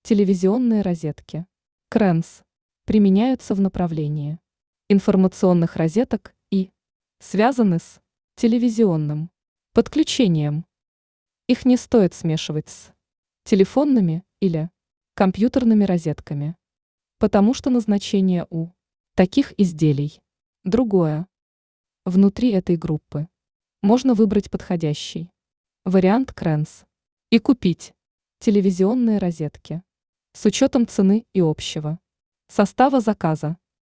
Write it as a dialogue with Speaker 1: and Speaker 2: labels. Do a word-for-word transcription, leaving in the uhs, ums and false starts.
Speaker 1: Телевизионные розетки. КРЭНС. Применяются в направлении информационных розеток и связаны с телевизионным подключением. Их не стоит смешивать с телефонными или компьютерными розетками, потому что назначение у таких изделий другое. Внутри этой группы можно выбрать подходящий вариант КРЭНС и купить телевизионные розетки с учетом цены и общего состава заказа.